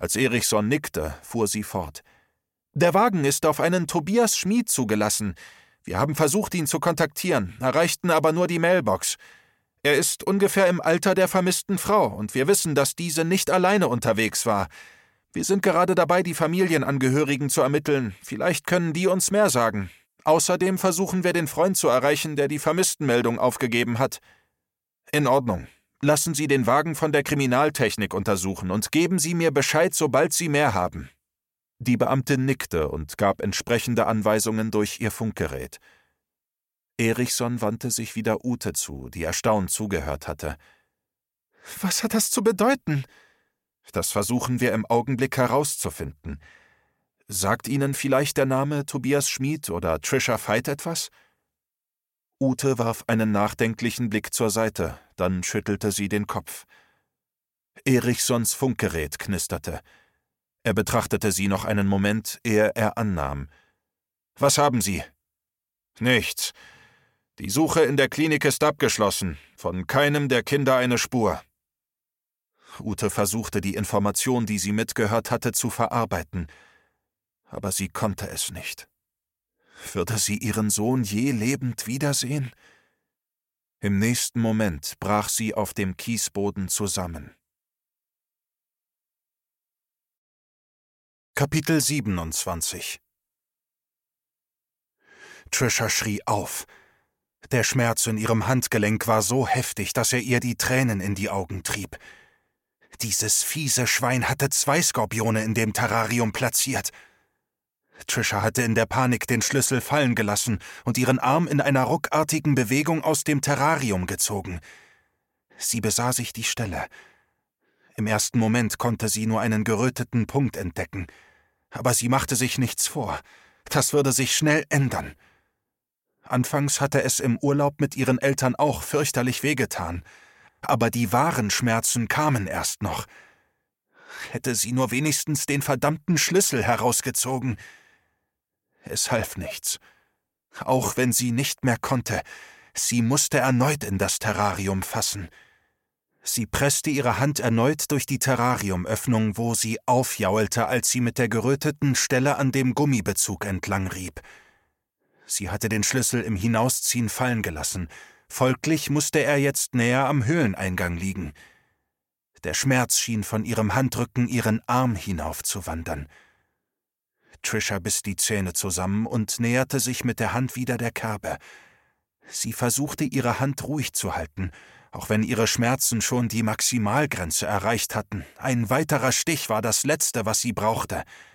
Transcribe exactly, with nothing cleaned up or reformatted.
Als Erichson nickte, fuhr sie fort. »Der Wagen ist auf einen Tobias Schmid zugelassen. Wir haben versucht, ihn zu kontaktieren, erreichten aber nur die Mailbox. Er ist ungefähr im Alter der vermissten Frau, und wir wissen, dass diese nicht alleine unterwegs war. Wir sind gerade dabei, die Familienangehörigen zu ermitteln. Vielleicht können die uns mehr sagen. Außerdem versuchen wir, den Freund zu erreichen, der die Vermisstenmeldung aufgegeben hat.« »In Ordnung. Lassen Sie den Wagen von der Kriminaltechnik untersuchen und geben Sie mir Bescheid, sobald Sie mehr haben.« Die Beamtin nickte und gab entsprechende Anweisungen durch ihr Funkgerät. Erichson wandte sich wieder Ute zu, die erstaunt zugehört hatte. »Was hat das zu bedeuten?« »Das versuchen wir im Augenblick herauszufinden. Sagt Ihnen vielleicht der Name Tobias Schmid oder Trisha Veit etwas?« Ute warf einen nachdenklichen Blick zur Seite, dann schüttelte sie den Kopf. Erichsons Funkgerät knisterte. Er betrachtete sie noch einen Moment, ehe er annahm. »Was haben Sie?« »Nichts. Die Suche in der Klinik ist abgeschlossen. Von keinem der Kinder eine Spur.« Ute versuchte, die Information, die sie mitgehört hatte, zu verarbeiten. Aber sie konnte es nicht. Würde sie ihren Sohn je lebend wiedersehen? Im nächsten Moment brach sie auf dem Kiesboden zusammen. Kapitel siebenundzwanzig. Trisha schrie auf. Der Schmerz in ihrem Handgelenk war so heftig, dass er ihr die Tränen in die Augen trieb. Dieses fiese Schwein hatte zwei Skorpione in dem Terrarium platziert. Trisha hatte in der Panik den Schlüssel fallen gelassen und ihren Arm in einer ruckartigen Bewegung aus dem Terrarium gezogen. Sie besah sich die Stelle. Im ersten Moment konnte sie nur einen geröteten Punkt entdecken. Aber sie machte sich nichts vor. Das würde sich schnell ändern. Anfangs hatte es im Urlaub mit ihren Eltern auch fürchterlich wehgetan. Aber die wahren Schmerzen kamen erst noch. Hätte sie nur wenigstens den verdammten Schlüssel herausgezogen. Es half nichts. Auch wenn sie nicht mehr konnte, sie musste erneut in das Terrarium fassen. Sie presste ihre Hand erneut durch die Terrariumöffnung, wo sie aufjaulte, als sie mit der geröteten Stelle an dem Gummibezug entlang rieb. Sie hatte den Schlüssel im Hinausziehen fallen gelassen. Folglich musste er jetzt näher am Höhleneingang liegen. Der Schmerz schien von ihrem Handrücken ihren Arm hinaufzuwandern. Trisha biss die Zähne zusammen und näherte sich mit der Hand wieder der Kerbe. Sie versuchte, ihre Hand ruhig zu halten, auch wenn ihre Schmerzen schon die Maximalgrenze erreicht hatten. Ein weiterer Stich war das Letzte, was sie brauchte.